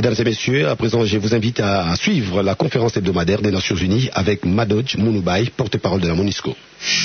Mesdames et messieurs, à présent, je vous invite à suivre la conférence hebdomadaire des Nations Unies avec Madoj Mounoubaye, porte-parole de la MONUSCO.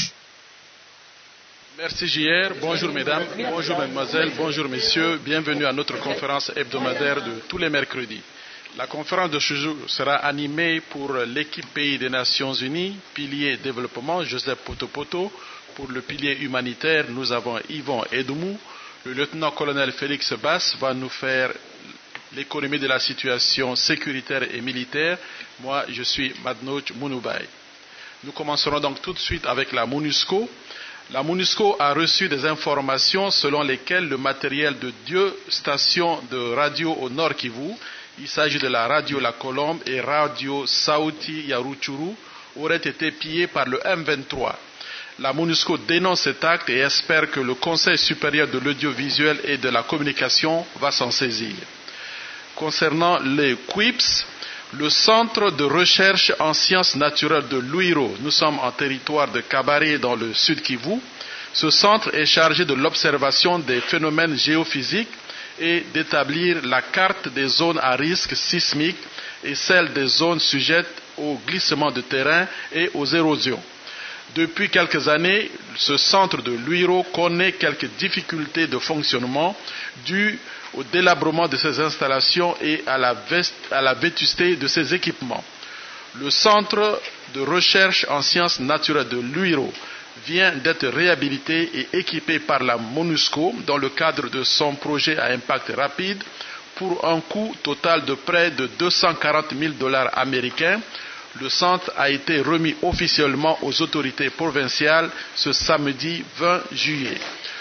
Merci JR, bonjour mesdames, bonjour mesdemoiselles, bonjour messieurs, bienvenue à notre conférence hebdomadaire de tous les mercredis. La conférence de ce jour sera animée pour l'équipe pays des Nations Unies, pilier développement, Joseph Potopoto. Pour le pilier humanitaire, nous avons Yvon Edoumou. Le lieutenant-colonel Félix Bass va nous faire l'économie de la situation sécuritaire et militaire. Moi, je suis Madoj Mounoubaye. Nous commencerons donc tout de suite avec la MONUSCO. La MONUSCO a reçu des informations selon lesquelles le matériel de deux stations de radio au Nord Kivu, il s'agit de la radio La Colombe et radio Sauti Yaruchuru, aurait été pillé par le M23. La MONUSCO dénonce cet acte et espère que le Conseil supérieur de l'audiovisuel et de la communication va s'en saisir. Concernant les QUIPS, le centre de recherche en sciences naturelles de Luiro, nous sommes en territoire de Kabare dans le sud Kivu. Ce centre est chargé de l'observation des phénomènes géophysiques et d'établir la carte des zones à risque sismique et celle des zones sujettes au glissement de terrain et aux érosions. Depuis quelques années, ce centre de Luiro connaît quelques difficultés de fonctionnement dues au délabrement de ses installations et à la vétusté de ses équipements. Le centre de recherche en sciences naturelles de Luiro vient d'être réhabilité et équipé par la MONUSCO dans le cadre de son projet à impact rapide pour un coût total de près de $240 000 américains. Le centre a été remis officiellement aux autorités provinciales ce samedi 20 juillet.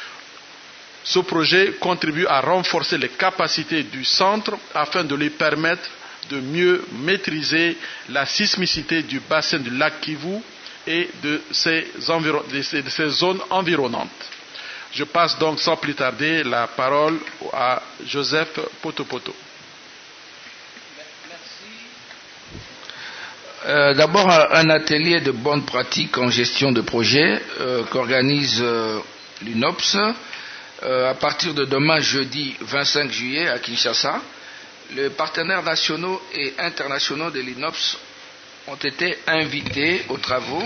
Ce projet contribue à renforcer les capacités du centre afin de lui permettre de mieux maîtriser la sismicité du bassin du lac Kivu et de ses zones environnantes. Je passe donc sans plus tarder la parole à Joseph Potopoto. D'abord, un atelier de bonnes pratiques en gestion de projet qu'organise l'UNOPS à partir de demain, jeudi 25 juillet, à Kinshasa. Les partenaires nationaux et internationaux de l'UNOPS ont été invités aux travaux.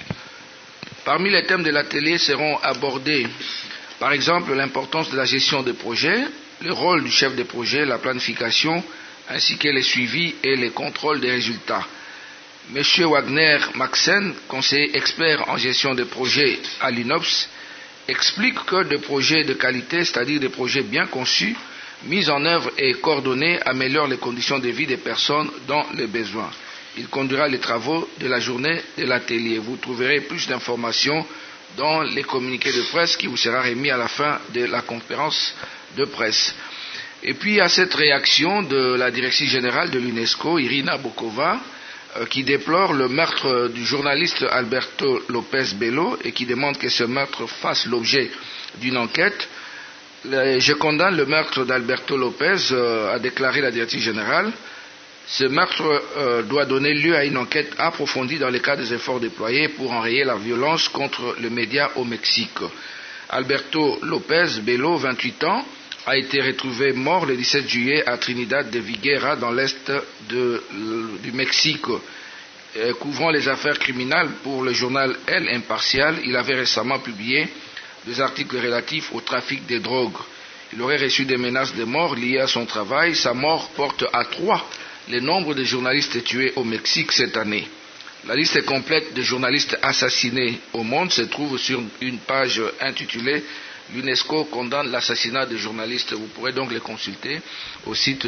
Parmi les thèmes de l'atelier seront abordés, par exemple, l'importance de la gestion des projets, le rôle du chef de projet, la planification, ainsi que les suivis et les contrôles des résultats. Monsieur Wagner Maxen, conseiller expert en gestion de projets à l'UNOPS, explique que des projets de qualité, c'est-à-dire des projets bien conçus, mis en œuvre et coordonnés, améliorent les conditions de vie des personnes dans les besoins. Il conduira les travaux de la journée de l'atelier. Vous trouverez plus d'informations dans les communiqués de presse qui vous sera remis à la fin de la conférence de presse. Et puis à cette réaction de la directrice générale de l'UNESCO, Irina Bokova, qui déplore le meurtre du journaliste Alberto López Bello et qui demande que ce meurtre fasse l'objet d'une enquête. Je condamne le meurtre d'Alberto López, a déclaré la directrice générale. Ce meurtre doit donner lieu à une enquête approfondie dans le cadre des efforts déployés pour enrayer la violence contre les médias au Mexique. Alberto López Bello, 28 ans, a été retrouvé mort le 17 juillet à Trinidad de Viguera, dans l'est du Mexique. Couvrant les affaires criminelles pour le journal El Imparcial, il avait récemment publié des articles relatifs au trafic de drogue. Il aurait reçu des menaces de mort liées à son travail. Sa mort porte à 3 le nombre de journalistes tués au Mexique cette année. La liste complète de journalistes assassinés au monde se trouve sur une page intitulée l'UNESCO condamne l'assassinat des journalistes. Vous pourrez donc les consulter au site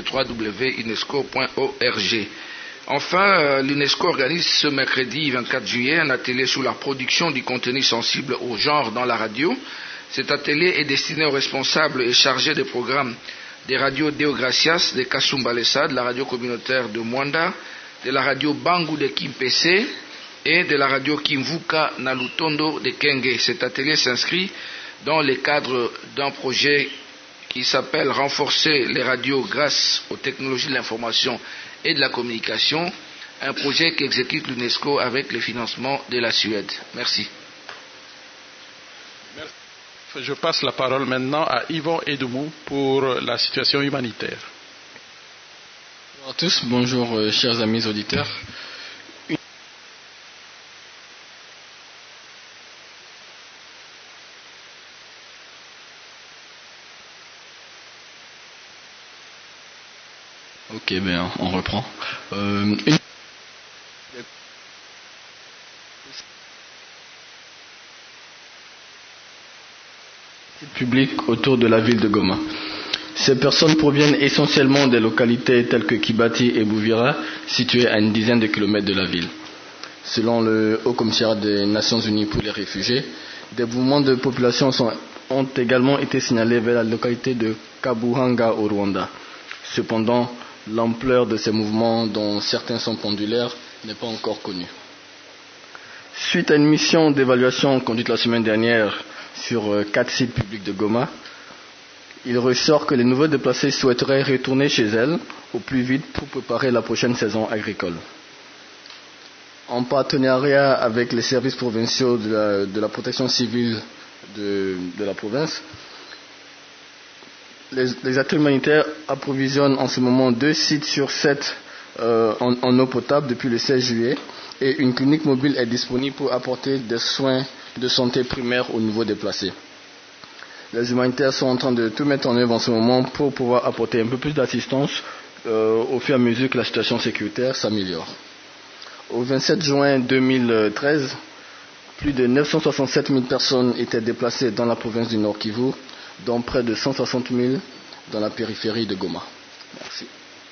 www.unesco.org. Enfin, l'UNESCO organise ce mercredi 24 juillet un atelier sur la production du contenu sensible au genre dans la radio. Cet atelier est destiné aux responsables et chargés des programmes des radios Deo Gracias de Kasumbalesa, de la radio communautaire de Mwanda, de la radio Bangu de Kimpese et de la radio Kimvuka Nalutondo de Kenge. Cet atelier s'inscrit dans le cadre d'un projet qui s'appelle « Renforcer les radios grâce aux technologies de l'information et de la communication », un projet qu'exécute l'UNESCO avec le financement de la Suède. Merci. Merci. Je passe la parole maintenant à Yvon Edoumou pour la situation humanitaire. à tous, bonjour chers amis auditeurs. Ok, ben on reprend. Public autour de la ville de Goma. Ces personnes proviennent essentiellement des localités telles que Kibati et Bouvira, situées à une dizaine de kilomètres de la ville. Selon le Haut Commissariat des Nations Unies pour les réfugiés, des mouvements de population ont également été signalés vers la localité de Kabuhanga au Rwanda. Cependant, l'ampleur de ces mouvements, dont certains sont pendulaires, n'est pas encore connue. Suite à une mission d'évaluation conduite la semaine dernière sur 4 sites publics de Goma, il ressort que les nouveaux déplacés souhaiteraient retourner chez elles au plus vite pour préparer la prochaine saison agricole. En partenariat avec les services provinciaux de la protection civile de la province, les acteurs humanitaires approvisionnent en ce moment 2 sites sur 7 en eau potable depuis le 16 juillet et une clinique mobile est disponible pour apporter des soins de santé primaire aux nouveaux déplacés. Les humanitaires sont en train de tout mettre en œuvre en ce moment pour pouvoir apporter un peu plus d'assistance au fur et à mesure que la situation sécuritaire s'améliore. Au 27 juin 2013, plus de 967 000 personnes étaient déplacées dans la province du Nord Kivu, dont près de 160 000 dans la périphérie de Goma. Merci.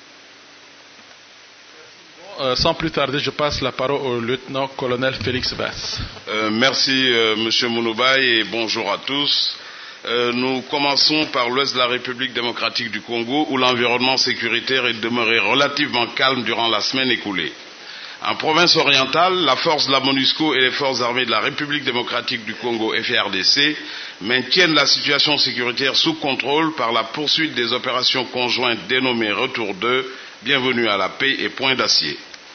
Sans plus tarder, je passe la parole au lieutenant-colonel Félix Bass. Merci, Monsieur Mounoubaï, et bonjour à tous. Nous commençons par l'ouest de la République démocratique du Congo, où l'environnement sécuritaire est demeuré relativement calme durant la semaine écoulée. En province orientale, la force de la MONUSCO et les forces armées de la République démocratique du Congo, FARDC, maintiennent la situation sécuritaire sous contrôle par la poursuite des opérations conjointes dénommées Retour 2, Bienvenue à la paix et Point d'acier.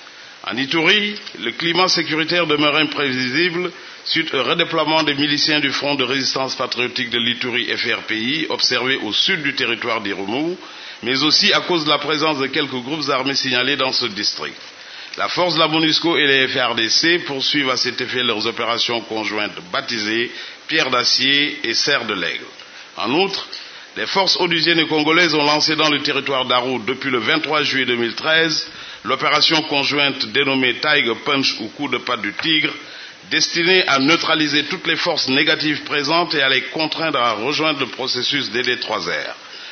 En Ituri, le climat sécuritaire demeure imprévisible suite au redéploiement des miliciens du Front de résistance patriotique de l'Ituri FRPI observé au sud du territoire d'Irumu, mais aussi à cause de la présence de quelques groupes armés signalés dans ce district. La force de la MONUSCO et les FARDC poursuivent à cet effet leurs opérations conjointes baptisées Pierre d'Acier et Serre de l'Aigle. En outre, les forces onusiennes et congolaises ont lancé dans le territoire d'Aru depuis le 23 juillet 2013 l'opération conjointe dénommée Tiger Punch ou coup de patte du tigre, destinée à neutraliser toutes les forces négatives présentes et à les contraindre à rejoindre le processus DD3R.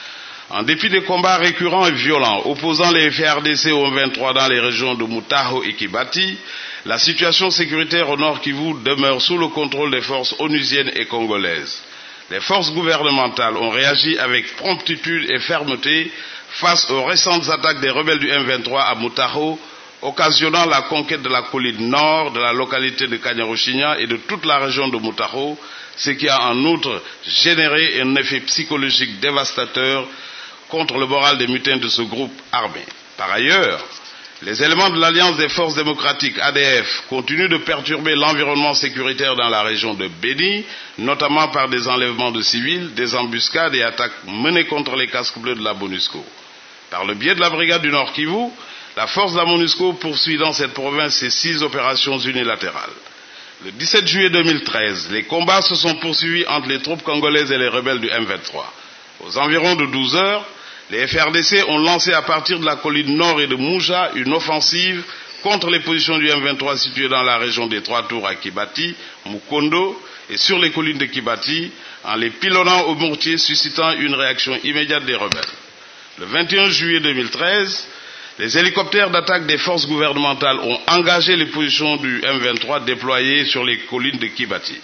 En dépit des combats récurrents et violents opposant les FARDC au M23 dans les régions de Mutaho et Kibati, la situation sécuritaire au Nord Kivu demeure sous le contrôle des forces onusiennes et congolaises. Les forces gouvernementales ont réagi avec promptitude et fermeté face aux récentes attaques des rebelles du M23 à Mutaho, occasionnant la conquête de la colline nord de la localité de Kanyaruchinya et de toute la région de Mutaho, ce qui a en outre généré un effet psychologique dévastateur contre le moral des mutins de ce groupe armé. Par ailleurs, les éléments de l'Alliance des forces démocratiques ADF continuent de perturber l'environnement sécuritaire dans la région de Béni, notamment par des enlèvements de civils, des embuscades et attaques menées contre les casques bleus de la MONUSCO. Par le biais de la brigade du Nord Kivu, la force de la MONUSCO poursuit dans cette province ses 6 opérations unilatérales. Le 17 juillet 2013, les combats se sont poursuivis entre les troupes congolaises et les rebelles du M23. Aux environs de 12 heures, les FARDC ont lancé à partir de la colline nord et de Mouja une offensive contre les positions du M23 situées dans la région des Trois Tours à Kibati, Mukondo et sur les collines de Kibati, en les pilonnant au mortier, suscitant une réaction immédiate des rebelles. Le 21 juillet 2013, les hélicoptères d'attaque des forces gouvernementales ont engagé les positions du M23 déployées sur les collines de Kibati.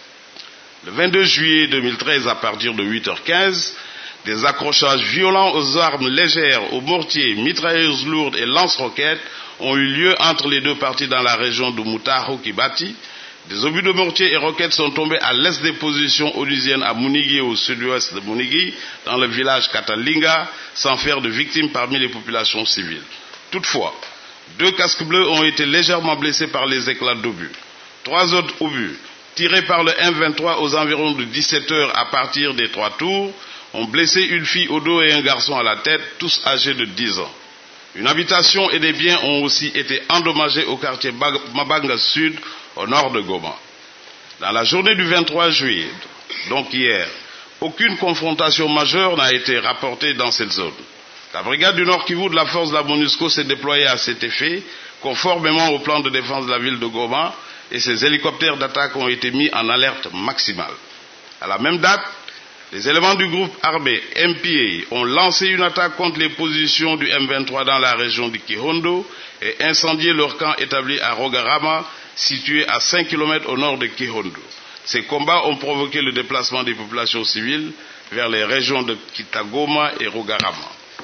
Le 22 juillet 2013, à partir de 8h15, des accrochages violents aux armes légères, aux mortiers, mitrailleuses lourdes et lance-roquettes ont eu lieu entre les deux parties dans la région de Mutaho-Kibati. Des obus de mortiers et roquettes sont tombés à l'est des positions onusiennes à Munigi et au sud-ouest de Munigi, dans le village Katalinga, sans faire de victimes parmi les populations civiles. Toutefois, 2 casques bleus ont été légèrement blessés par les éclats d'obus. 3 autres obus, tirés par le M23 aux environs de 17 heures à partir des 3 tours, ont blessé une fille au dos et un garçon à la tête, tous âgés de 10 ans. Une habitation et des biens ont aussi été endommagés au quartier Mabanga Sud, au nord de Goma. Dans la journée du 23 juillet, donc hier, aucune confrontation majeure n'a été rapportée dans cette zone. La brigade du Nord Kivu de la force de la MONUSCO s'est déployée à cet effet, conformément au plan de défense de la ville de Goma, et ses hélicoptères d'attaque ont été mis en alerte maximale. À la même date, les éléments du groupe armé MPA ont lancé une attaque contre les positions du M23 dans la région du Kihondo et incendié leur camp établi à Rogarama, situé à 5 km au nord de Kihondo. Ces combats ont provoqué le déplacement des populations civiles vers les régions de Kitagoma et Rogarama.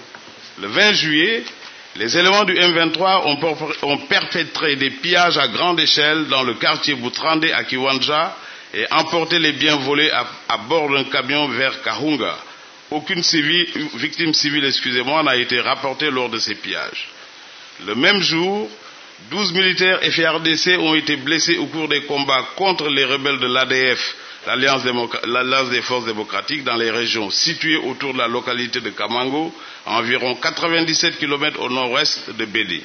Le 20 juillet, les éléments du M23 ont perpétré des pillages à grande échelle dans le quartier Boutrande à Kiwanja et emporté les biens volés à bord d'un camion vers Kahunga. Aucune victime civile n'a été rapportée lors de ces pillages. Le même jour, 12 militaires FARDC ont été blessés au cours des combats contre les rebelles de l'ADF, l'Alliance des forces démocratiques, dans les régions situées autour de la localité de Kamango, à environ 97 km au nord-ouest de Bédé.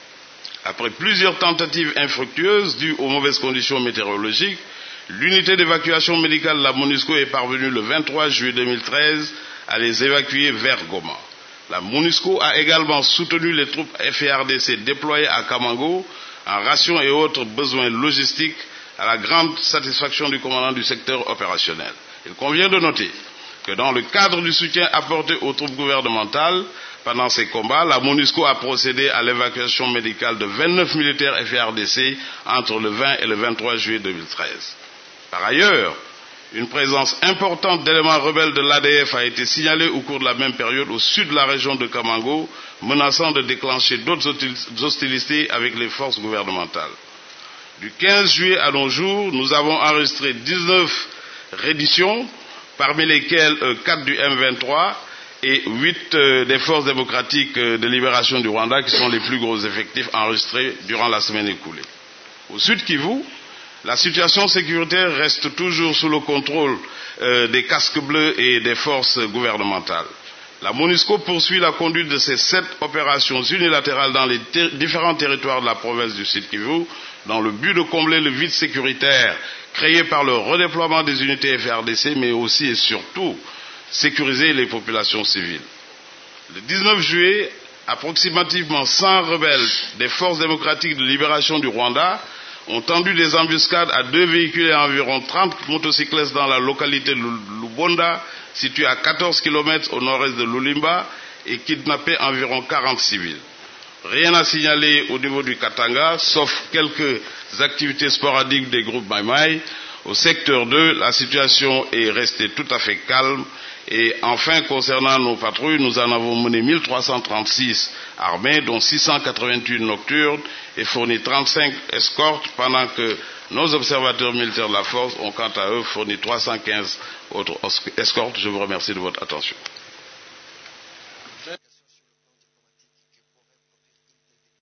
Après plusieurs tentatives infructueuses dues aux mauvaises conditions météorologiques, l'unité d'évacuation médicale de la MONUSCO est parvenue le 23 juillet 2013 à les évacuer vers Goma. La MONUSCO a également soutenu les troupes FARDC déployées à Kamango en rations et autres besoins logistiques à la grande satisfaction du commandant du secteur opérationnel. Il convient de noter que dans le cadre du soutien apporté aux troupes gouvernementales pendant ces combats, la MONUSCO a procédé à l'évacuation médicale de 29 militaires FARDC entre le 20 et le 23 juillet 2013. Par ailleurs, une présence importante d'éléments rebelles de l'ADF a été signalée au cours de la même période au sud de la région de Kamango, menaçant de déclencher d'autres hostilités avec les forces gouvernementales. Du 15 juillet à nos jours, nous avons enregistré 19 redditions, parmi lesquelles 4 du M23 et 8 des forces démocratiques de libération du Rwanda, qui sont les plus gros effectifs enregistrés durant la semaine écoulée. Au Sud Kivu, la situation sécuritaire reste toujours sous le contrôle des casques bleus et des forces gouvernementales. La MONUSCO poursuit la conduite de ces 7 opérations unilatérales dans les différents territoires de la province du Sud Kivu, dans le but de combler le vide sécuritaire créé par le redéploiement des unités FARDC, mais aussi et surtout sécuriser les populations civiles. Le 19 juillet, approximativement 100 rebelles des forces démocratiques de libération du Rwanda ont tendu des embuscades à 2 véhicules et à environ 30 motocyclistes dans la localité de Lubonda, située à 14 km au nord-est de Lulimba, et kidnappé environ 40 civils. Rien à signaler au niveau du Katanga, sauf quelques activités sporadiques des groupes Maïmaï. Au secteur 2, la situation est restée tout à fait calme. Et enfin, concernant nos patrouilles, nous en avons mené 1336 armées, dont 688 nocturnes, et fourni 35 escortes, pendant que nos observateurs militaires de la force ont quant à eux fourni 315 autres escortes. Je vous remercie de votre attention.